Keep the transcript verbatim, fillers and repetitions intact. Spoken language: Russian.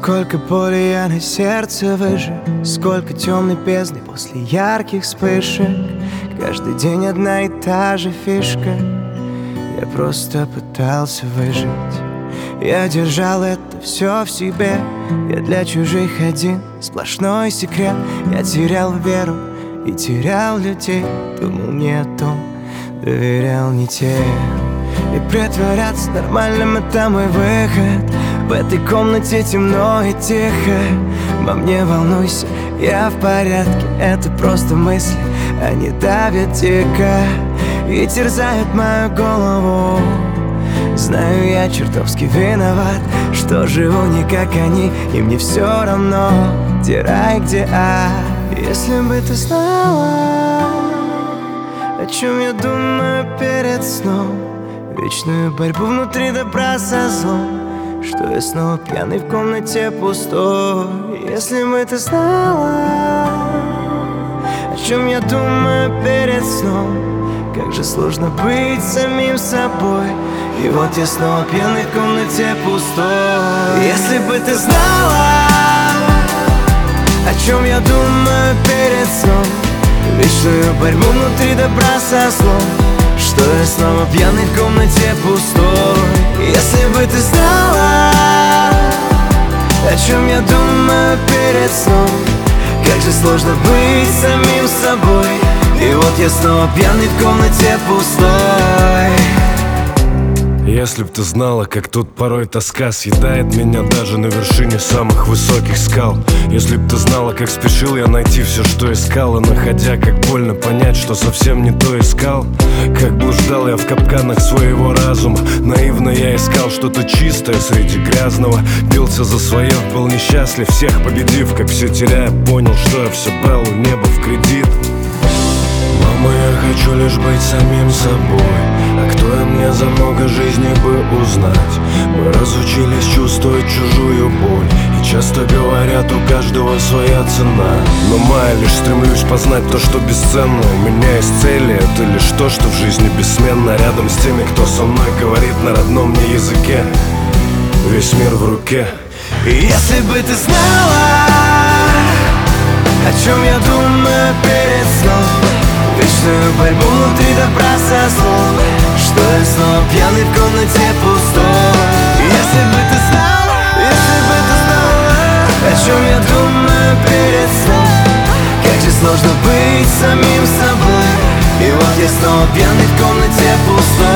Сколько боли я на сердце выжег, сколько темной бездны после ярких вспышек. Каждый день одна и та же фишка, я просто пытался выжить. Я держал это все в себе, я для чужих один сплошной секрет. Я терял веру и терял людей, думал не о том, доверял не тем. И притворяться нормальным — это мой выход. В этой комнате темно и тихо. Мам, не волнуйся, я в порядке. Это просто мысли, они давят дико и терзают мою голову. Знаю, я чертовски виноват, что живу не как они, и мне все равно, где рай, где ад. Если бы ты знала, о чем я думаю перед сном, вечную борьбу внутри добра со злом, что я снова пьяный в комнате пустой. Если бы ты знала, о чем я думаю перед сном, как же сложно быть самим собой. И вот я снова пьяный в комнате пустой. Если бы ты знала, о чем я думаю перед сном, вечную борьбу внутри добра со злом, что я снова пьяный в комнате пустой. Если бы ты знала, о чем я думаю перед сном, как же сложно быть самим собой. И вот я снова пьяный в комнате пустой. Если б ты знала, как тут порой тоска съедает меня даже на вершине самых высоких скал. Если б ты знала, как спешил я найти все, что искал, и находя, как больно понять, что совсем не то искал. Как блуждал я в капканах своего разума, наивно я искал что-то чистое среди грязного. Бился за свое, был несчастлив, всех победив, как все теряя, понял, что я все брал у неба в кредит. Мама, я хочу лишь быть самим собой, а кто я мне за много жизней бы узнать? Мы разучились чувствовать чужую боль, и часто говорят, у каждого своя цена. Но моя лишь стремлюсь познать то, что бесценно. У меня есть цели, это лишь то, что в жизни бессменно. Рядом с теми, кто со мной говорит на родном мне языке, весь мир в руке. И если бы ты знала, о чем я думаю перед сном, вечную борьбу внутри добра со злом, что я снова пьяный в комнате пустой. Если бы ты знала, если бы ты знала, о чем я думаю перед сном, как же сложно быть самим собой. И вот я снова пьяный в комнате пустой.